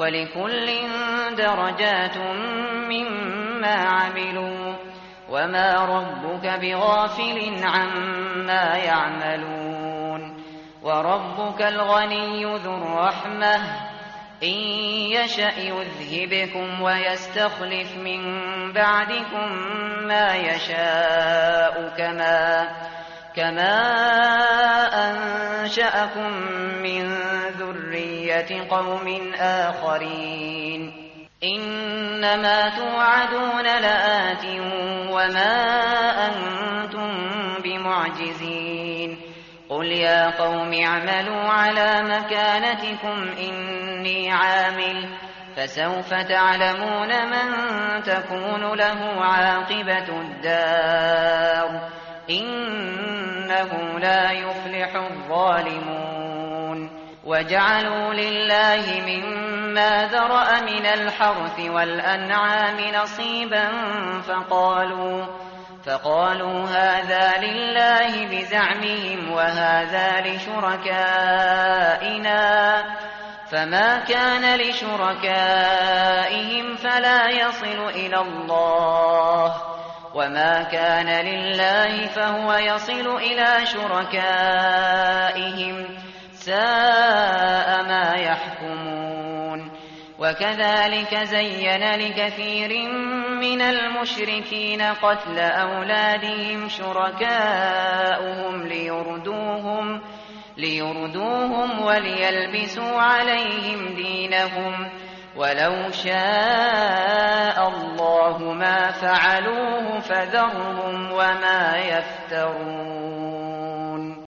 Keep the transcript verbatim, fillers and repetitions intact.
وَلِكُلٍّ دَرَجَاتٌ مِّمَّا عَمِلُوا وَمَا رَبُّكَ بِغَافِلٍ عَمَّا يَعْمَلُونَ وَرَبُّكَ الْغَنِيُّ ذُو الرَّحْمَةِ إِن يَشَأْ يُذْهِبْكُمْ وَيَسْتَخْلِفْ مِن بَعْدِكُم مَّا يَشَاءُ كَمَا كَمَا أَنشَأَكُم مِّن ذُرِّيَّةِ قَوْمٍ آخَرِينَ إِنَّمَا تُوعَدُونَ لَآتٍ وَمَا أَنتُم بِمُعْجِزِينَ قُلْ يَا قَوْمِ اعْمَلُوا عَلَىٰ مَكَانَتِكُمْ إِنِّي عَامِلٌ فَسَوْفَ تَعْلَمُونَ مَن تَكُونُ لَهُ عَاقِبَةُ الدَّارِ ۗ إِنَّهُ لَا يُفْلِحُ الظَّالِمُونَ وَجَعَلُوا لِلَّهِ مِمَّا ذَرَأَ مِنَ الْحَرْثِ وَالْأَنْعَامِ نَصِيبًا فَقَالُوا فقالوا هَٰذَا لِلَّهِ بِزَعْمِهِمْ وَهَٰذَا لِشُرَكَائِنَا فَمَا كَانَ لِشُرَكَائِهِمْ فَلَا يَصِلُ إِلَى اللَّهِ وَمَا كَانَ لِلَّهِ فَهُوَ يَصِلُ إِلَىٰ شُرَكَائِهِمْ ۗ سَاءَ مَا يَحْكُمُونَ وَكَذَٰلِكَ زَيَّنَ لِكَثِيرٍ مِّنَ الْمُشْرِكِينَ قَتْلَ أَوْلَادِهِمْ شُرَكَاؤُهُمْ لِيُرْدُوهُمْ لِيُرْدُوهُمْ وَلِيَلْبِسُوا عَلَيْهِمْ دِينَهُمْ ۖ وَلَوْ شَاءَ اللَّهُ مَا فَعَلُوهُ فَذَرْهُمْ وَمَا يَفْتَرُونَ.